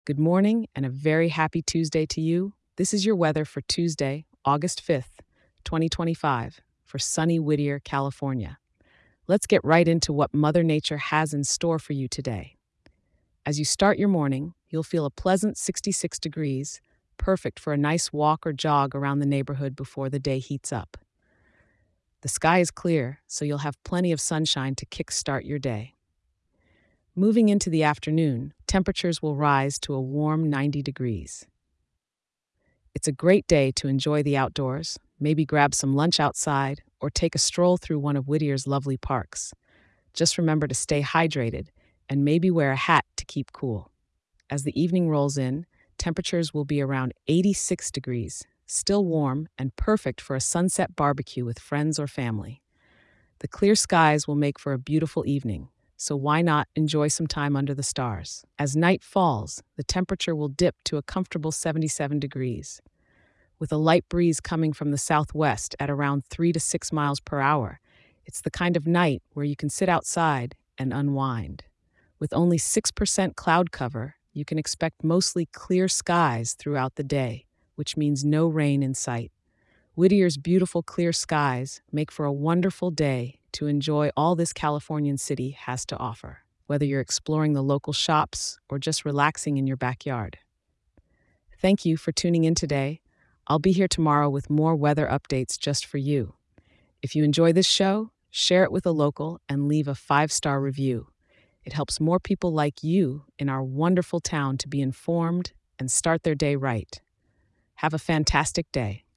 Good morning and a very happy Tuesday to you. This is your weather for Tuesday, August 5th, 2025, for sunny Whittier, California. Let's get right into what Mother Nature has in store for you today. As you start your morning, you'll feel a pleasant 66 degrees, perfect for a nice walk or jog around the neighborhood before the day heats up. The sky is clear, so you'll have plenty of sunshine to kickstart your day. Moving into the afternoon, temperatures will rise to a warm 90 degrees. It's a great day to enjoy the outdoors, maybe grab some lunch outside, or take a stroll through one of Whittier's lovely parks. Just remember to stay hydrated and maybe wear a hat to keep cool. As the evening rolls in, temperatures will be around 86 degrees, still warm and perfect for a sunset barbecue with friends or family. The clear skies will make for a beautiful evening, so why not enjoy some time under the stars? As night falls, the temperature will dip to a comfortable 77 degrees. With a light breeze coming from the southwest at around 3 to 6 miles per hour, it's the kind of night where you can sit outside and unwind. With only 6% cloud cover, you can expect mostly clear skies throughout the day, which means no rain in sight. Whittier's beautiful clear skies make for a wonderful day to enjoy all this Californian city has to offer, whether you're exploring the local shops or just relaxing in your backyard. Thank you for tuning in today. I'll be here tomorrow with more weather updates just for you. If you enjoy this show, share it with a local and leave a 5-star review. It helps more people like you in our wonderful town to be informed and start their day right. Have a fantastic day.